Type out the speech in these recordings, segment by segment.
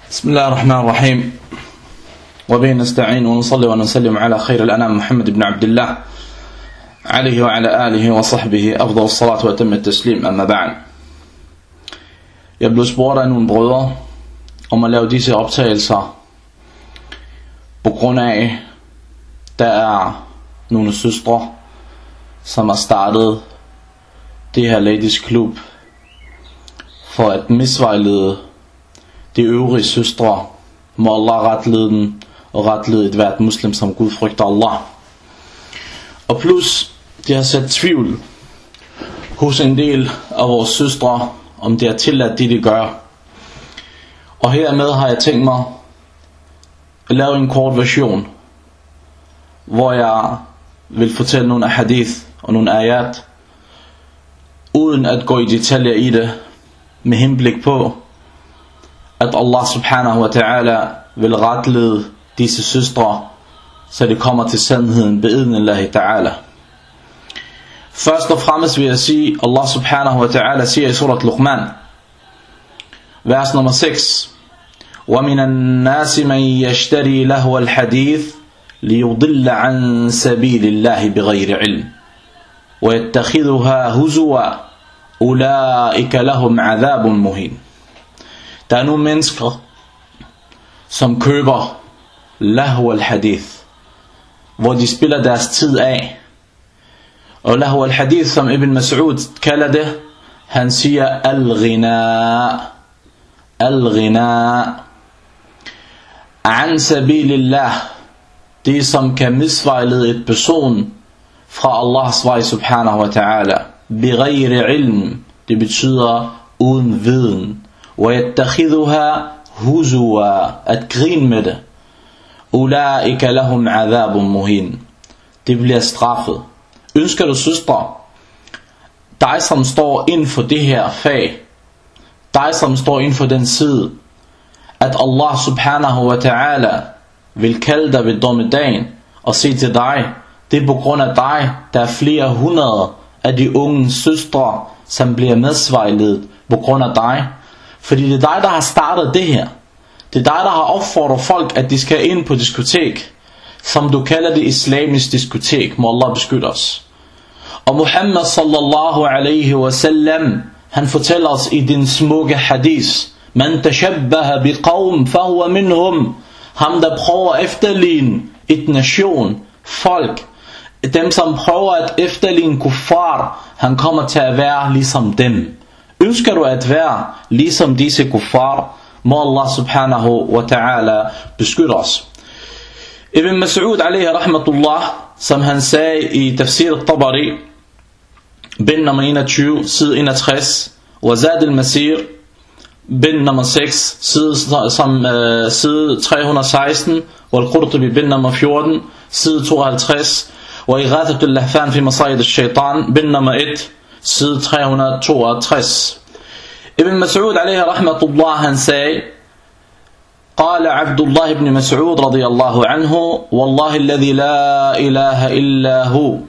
بسم الله الرحمن الرحيم وبه نستعين ونصلي ونسلم على خير الأنام محمد بن عبد الله عليه وعلى آله وصحبه أفضل الصلاة وأتم التسليم. أما بعد. Jeg blev spurgt af nogle brødre om at lave disse optagelser på grund af der er nogle søstre som har startet det her ladies club for at misvejlede de øvrige søstre. Må Allah retlede dem og retlede et hvert muslim som Gud frygter Allah. Og plus de har sat tvivl hos en del af vores søstre om det er tilladt det de gør. Og hermed har jeg tænkt mig at lave en kort version, hvor jeg vil fortælle nogle hadith og nogle ayat, uden at gå i detaljer i det, med henblik på at Allah subhanahu wa ta'ala vil retlede disse søstre, så det kommer til sandheden bi'idhnillahi ta'ala. Først og fremmest vil jeg sige, Allah subhanahu wa ta'ala siger i surat Luqman, vers nummer 6: وَمِنَ النَّاسِ مَنْ يَشْتَرِي لَهْوَ الْحَدِيثِ لِيُضِلَّ عَنْ سَبِيلِ اللَّهِ بِغَيْرِ عِلْمٍ وَيَتَّخِذُهَا هُزُوًا أُولَئِكَ لَهُمْ عَذَابٌ مُهِينٌ. Der er nogle mennesker som køber lahwa al-hadith, hvor de spiller deres tid af. Og lahwa al-hadith, som Ibn Mas'ud kalder det, han siger al-ghina, al-ghina an sabilillah, det som kan misvejlede et person fra Allahs vej subhanahu wa ta'ala. Bighayri ilm, det betyder uden viden. وَيَتَّخِذُهَا هُزُوًا, at grine med det. أُولَئِكَ لَهُمْ عَذَابٌ مُهِينٌ, det bliver straffet. Ønsker du søstre, dig som står inden for det her fag, dig som står inden for den side, at Allah subhanahu wa ta'ala vil kalde dig ved dommedagen og sige til dig, det er på grund af dig, der er flere hundrede af de unge søstre, som bliver medsvejledet på grund af dig. Fordi det er dig, der har startet det her. Det er dig, der har opfordret folk, at de skal ind på diskotek, som du kalder det islamisk diskotek. Må Allah beskytte os. Og Muhammad sallallahu alaihi wasallam, han fortæller os i den smukke hadith: Man tashabbaha biqawm fahuwa minhum. Ham der prøver at efterligne et nation, folk, dem som prøver at efterligne kuffar, han kommer til at være ligesom dem. Ønsker du at være ligesom disse kuffar, må Allah subhanahu wa ta'ala beskytte os. Ibn Mas'ud alayhi rahmatullah, som han sagde i Tafsir al-Tabari, bind nummer 21, side 61, og Zad al-Masir, bind nummer 6, side 316, og Al-Qurtubi, bind nummer 14, side 52, og Ighathat al-Lahfan fi Masayid al-Shaytan, bind nummer 1, side 362. Ibn Mas'ud alayhi rahmatullah, han sagde: قال عبد الله بن مسعود رضي الله عنه والله الذي لا إله إلا هو.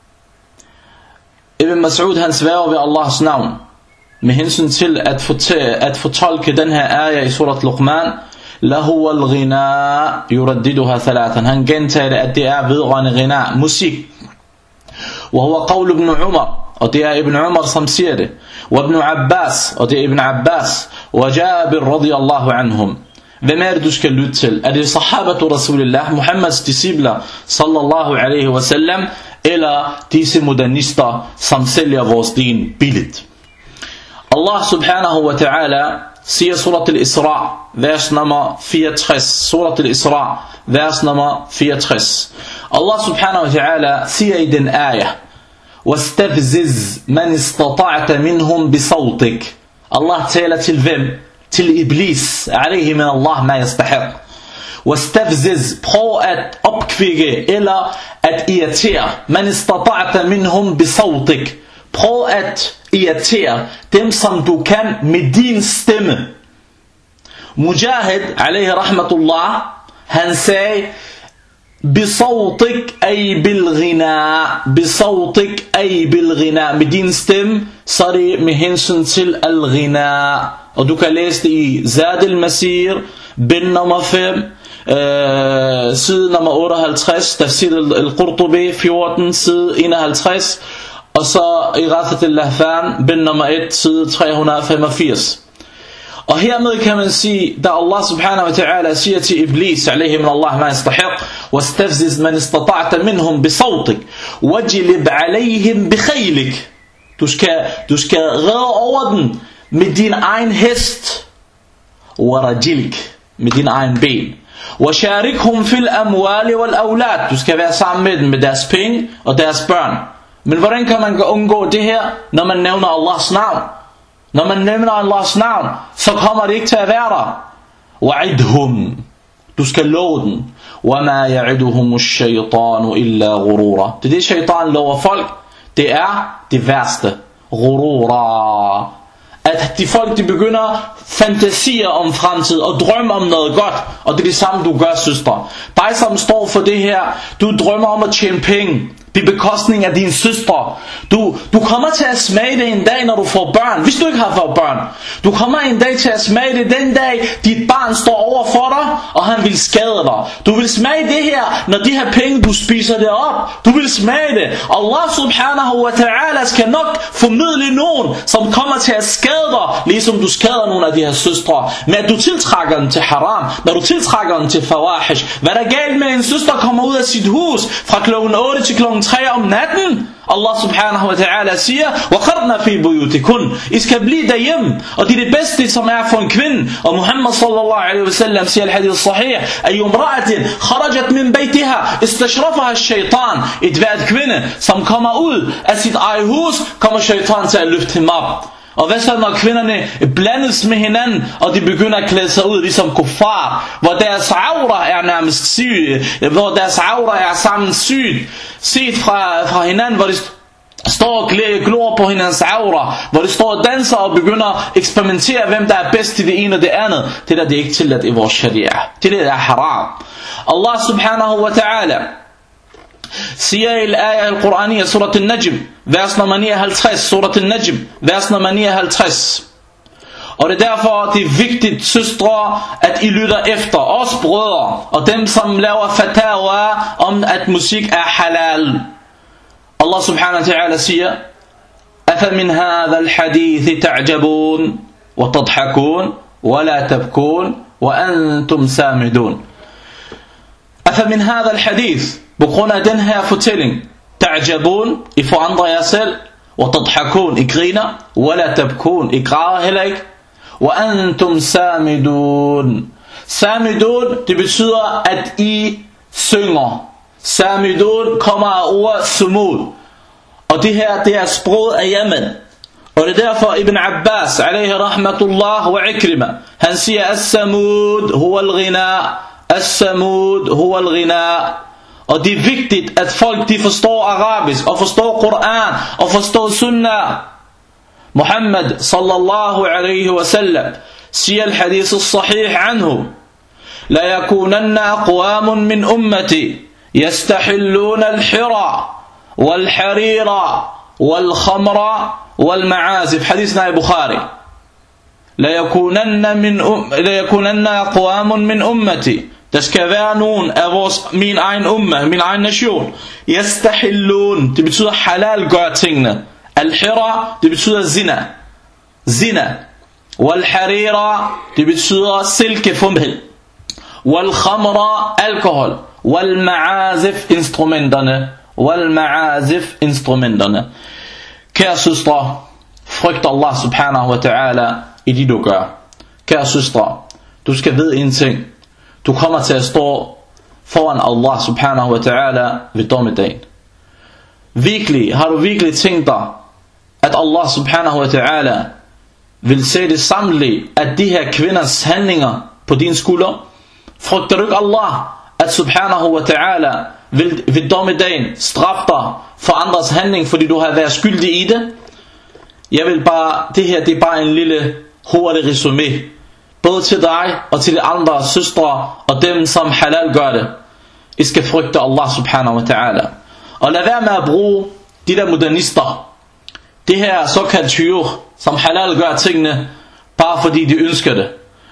Ibn Mas'ud, han sværger ved Allahs navn med hensyn til at fortolke den her ayah i surat Luqman, lahu al-ghina yuraddiduha thalathan. Han gentager det, at det er vedrørende ghina, musik. وهو قول ابن عمر, og det er Ibn Umar som siger det, وابن Abbas, og det er Ibn Abbas, وجابر رضي الله عنهم. Hvem er det du skal lytte til? Er det sahabatu Rasulillah, Muhammads discipler sallallahu alaihi wasallam, eller disse modernister som sælger vores din billigt? Allah subhanahu wa ta'ala siger surat al-Isra, vers nummer 64. Surat al-Isra, vers nummer 64. Allah subhanahu wa ta'ala siger i den ayah: وَاسْتَفْزِزْ مَنِ اسْتَطَعْتَ مِنْهُمْ بِصَوْتِكَ. Allah taler til hvem? Til Iblis, alayhi min Allah ma yastahiq. وَاسْتَفْزِزْ, prøv at opkvikke eller at irritere. مَنِ اسْتَطَعْتَ مِنْهُمْ بِصَوْتِكَ, prøv at irritere dem som du kan med din stemme. Mujahid alayhi rahmatullah, han sagde: بصوتك أي بالغناء, بصوتك أي بالغناء, med din stemme, så er det med hensyn til al-ghina. Og du kan læse det i Zad al-Masir, bind nummer 5, side nummer 58, Tafsir al-Qurtubi 14, side 51, og så Ighathat al-Lahfan, bind nummer 1, side 385. Og hermed kan man sige, da Allah subhanahu wa ta'ala siger til Iblis, alayhi min Allah ma yastahiq, wastafziz man istata'ta minhum bisawtik, wajlib alayhim bikhaylik. Du skal redde over den med din egen hest, warajilk, med din egen ben. Washarikhum fil amwali wal awlad. Du skal være sammen med dem med deres penge og deres børn. Men hvordan kan man undgå det her, når man nævner Allahs navn? Når man nævner Allahs navn, så kommer det ikke til at være der. Wa'idhum. Du skal love den. وَمَا يَعِدُهُمُ الشَّيْطَانُ إِلَّا غُرُورًا. Det er det, shaitan lover folk. Det er det værste. Ghurura. At de folk, de begynder fantasier om fremtid og drømmer om noget godt. Og det er det samme, du gør, søster. Dig, som står for det her, du drømmer om at tjene penge på bekostning af dine søstre. Du kommer til at smage det en dag, når du får børn. Hvis du ikke har fået børn. Du kommer en dag til at smage det den dag, dit barn står over for dig, og han vil skade dig. Du vil smage det her, når de her penge, du spiser det op. Du vil smage det. Allah subhanahu wa ta'ala skal nok formidle nogen, som kommer til at skade dig, ligesom du skader nogle af de her søstre. Men at du tiltrækker dem til haram, når du tiltrækker dem til fawahish. Hvad der er galt med en søster kommer ud af sit hus fra klokken 8 til klokken 3 om natten? Allah subhanahu wa ta'ala siger, وَقَرْنَ فِي بُيُوتِكُنْ. I skal blive derhjemme. Og det er det bedste, som er for en kvinde. Og Muhammad sallallahu alaihi wa sallam siger al-hadith sahih, أَيُّ امْرَأَةٍ خَرَجَتْ مِنْ بَيْتِهَا استشرفها الشيطان. Et hvert kvinde, som kommer ud af sit eget hus, kommer shaitan til at løfte ham op. Og hvad så, når kvinderne blandes med hinanden, og de begynder at klæde sig ud ligesom kuffar, hvor deres aura er nærmest syg, hvor deres aura er sammensygt, set fra hinanden, hvor de står og glor på hinandens aura, hvor de står og danser og begynder at eksperimentere, hvem der er bedst til det ene og det andet. Det der, det er ikke tilladt i vores sharia. Det der er haram. Allah subhanahu wa ta'ala siger i al-ayah al-Qur'aniyya, surat al-Najm, vers nummer 59, surat al-Najm, vers nummer 59. Og det er derfor, det er vigtigt, søstre, at I lytter efter, os brødre, og dem, som laver fatawa om, at musik er halal. Allah subhanahu wa ta'ala siger, أَفَمِنْ هَذَا الْحَدِيثِ تَعْجَبُونَ وَتَضْحَكُونَ وَلَا تَبْكُونَ وَأَنْتُمْ سَامِدُونَ. أَفَمِنْ هَذَا الْحَدِيث. På grund af den her fortælling, ta'jabun, I forandrer jer selv, wa tadhakun, I griner, wala tabkun, I græder heller ikke, wa antum samidun. Samidun, det betyder, at I synger. Samidun kommer af ordet sumud. Og det her, det er sproget af Yemen. Og det er derfor Ibn Abbas, alayhi rahmatullah wa ikrima, han siger, as-samud huwa al-ghina, as-samud huwa al-ghina. Og det er vigtigt, at folk de forstår arabisk, og forstår Koran, og forstår sunnah. Muhammad sallallahu alaihi wa sallam siger al-hadith al-sahih anhu, la yakunanna aqwamun min ummati yastahilluna al-hira wal-harira wal-khamra wal-ma'azif. Hadithna i Bukhari. La yakunanna aqwamun min ummati. Der skal være nogen af min egen umma, min egen nation. Yastahillun, det betyder halal gør tingene. Al-hira, det betyder zina. Zina. Wal-harira, det betyder silkefumhel. Wal-khamra, alkohol. Wal-ma'azif, instrumenterne. Wal-ma'azif, instrumenterne. Kære søstre, frygt Allah subhanahu wa ta'ala i det du gør. Kære søstre, du skal vide en ting. Du kommer til at stå foran Allah subhanahu wa ta'ala ved dommedagen. Virkelig, har du virkelig tænkt dig, at Allah subhanahu wa ta'ala vil se det samlet, at de her kvinders handlinger på din skulder? Frygter du ikke Allah, at subhanahu wa ta'ala vil ved dommedagen straffe dig for andres handling, fordi du har været skyldig i det? Jeg vil bare, det her det er bare en lille hurtig resumé. Både til dig og til de andre søstre og dem som halal gør det. I skal frygte Allah subhanahu wa ta'ala. Og lad være med at bruge de der modernister. Det her såkaldt tyre, som halal gør tingene, bare fordi de ønsker det.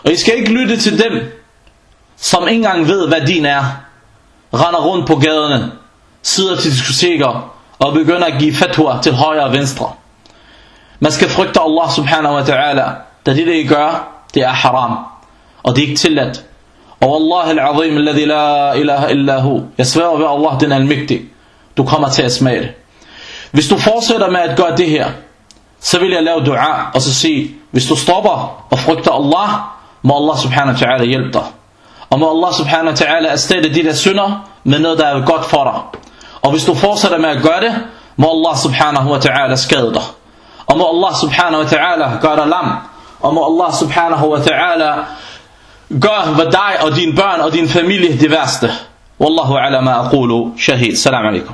Og I skal ikke lytte til dem, som ikke engang ved, hvad din er, render rundt på gaderne, sidder til diskoteker og begynder at give fatwa til højre og venstre. Man skal frygte Allah subhanahu wa ta'ala, da det I gør, det er haram, og det er ikke tilladt. Og Allah al-azim alladhi la ilaha illa hu, jeg sværger ved Allah, den almægtig, du kommer til at smage det. Hvis du fortsætter med at gøre det her, så vil jeg lave dua og så sige, hvis du stopper og frygter Allah, må Allah subhanahu wa ta'ala hjælpe dig. Og må Allah subhanahu wa ta'ala erstatte de der synder med noget, der er godt for dig. Og hvis du fortsætter med at gøre det, må Allah subhanahu wa ta'ala skade dig. Og må Allah subhanahu wa ta'ala gøre dig lam. Og må Allah subhanahu wa ta'ala gøre dig og dine børn og din familie det værste. Wallahu ala ma aqulu shahid. Salam alaikum.